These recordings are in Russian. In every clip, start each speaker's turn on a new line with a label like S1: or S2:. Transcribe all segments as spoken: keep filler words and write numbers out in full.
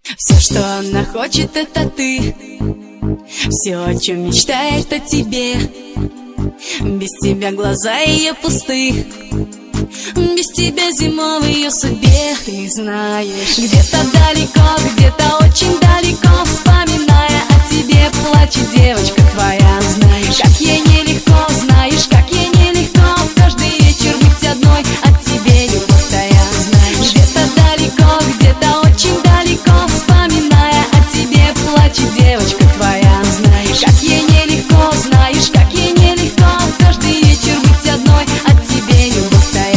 S1: Все, что она хочет, это ты. Все, о чем мечтает, о тебе. Без тебя глаза ее пусты. Без тебя зима в ее судьбе. Ты знаешь, где-то далеко, где-то очень далеко, вспоминая о тебе, плачет девочка твоя. Знаешь, как ей нелегко, знаешь, как ей нелегко каждый вечер быть одной, от тебе любовь тая. Знаешь, где-то далеко, где-то очень далеко, вспоминая о тебе, плачет девочка твоя. Знаешь, как ей нелегко, знаешь, как ей нелегко каждый вечер быть одной, от тебе любовь тая.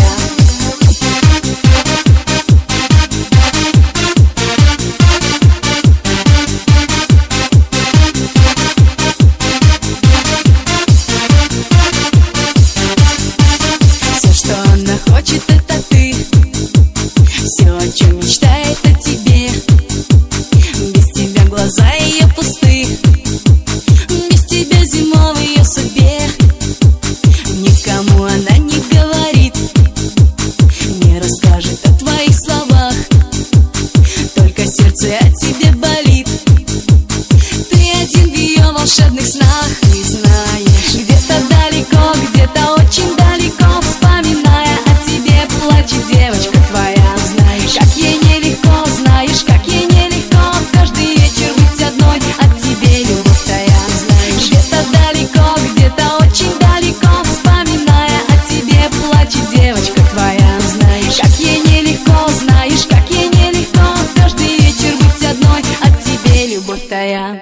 S1: Хочет, это ты. Все, о чем мечтает, о тебе. Без тебя глаза ее пусты. Без тебя зима в ее судьбе. Никому она не говорит, не расскажет о твоих словах. Только сердце о тебе болит. Ты один в ее волшебных снах. Ты знаешь, где-то далеко, где-то очень далеко, вспоминая плачет девочка твоя. Знаешь, как ей нелегко, знаешь, как ей нелегко каждый вечер быть одной, от тебе любовь тая. Знаешь, где-то далеко, где-то очень далеко, вспоминая о тебе, плачет девочка твоя. Знаешь, как ей нелегко, знаешь, как ей нелегко каждый вечер быть одной, от тебе любовь тая.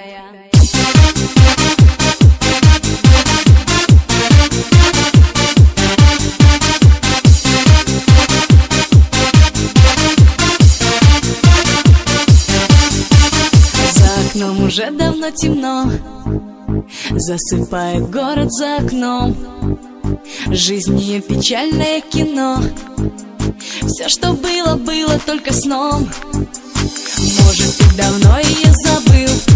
S1: Но уже давно темно, засыпает город за окном. Жизнь ее печальное кино. Все, что было, было только сном. Может, ты давно ее забыл.